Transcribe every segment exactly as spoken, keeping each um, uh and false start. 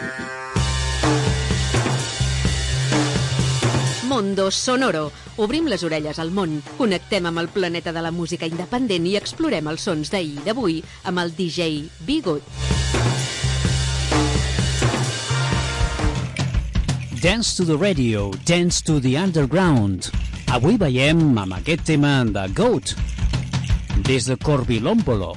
Mondo Sonoro. Obrim les orelles al món, connectem amb el planeta de la música independent i explorem els sons d'ahir i d'avui amb el D J Be-Good. Dance to the radio, dance to the underground. Avui veiem amb aquest tema de Goat, des de Korpilombolo.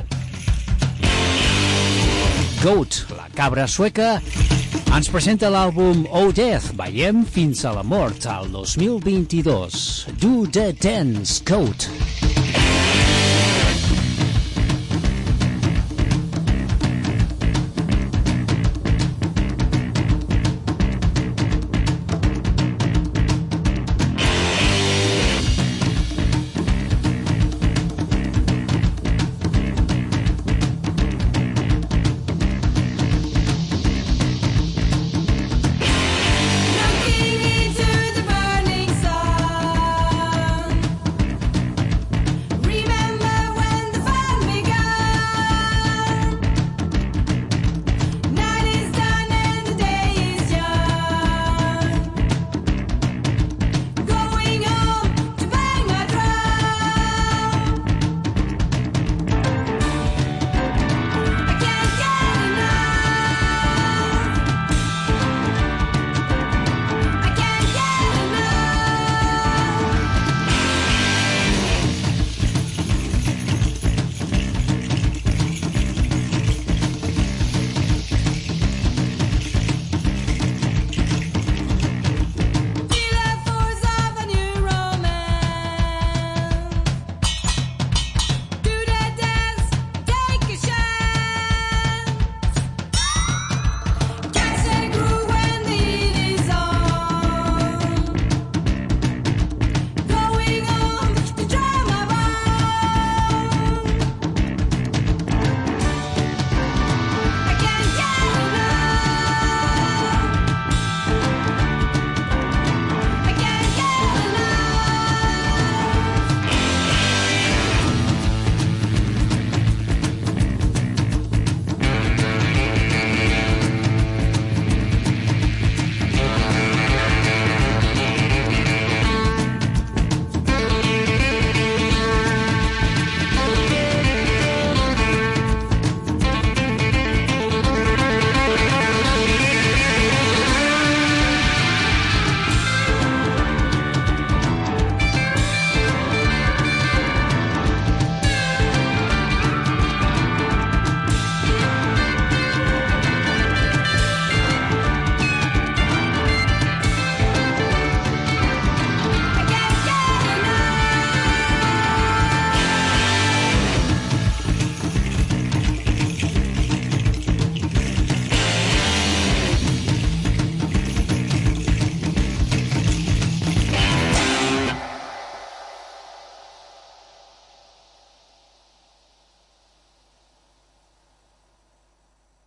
Goat, la cabra sueca, ens presenta l'àlbum Oh Death, veiem fins a la mort, al dos mil vint-i-dos. Do the Dance, Goat.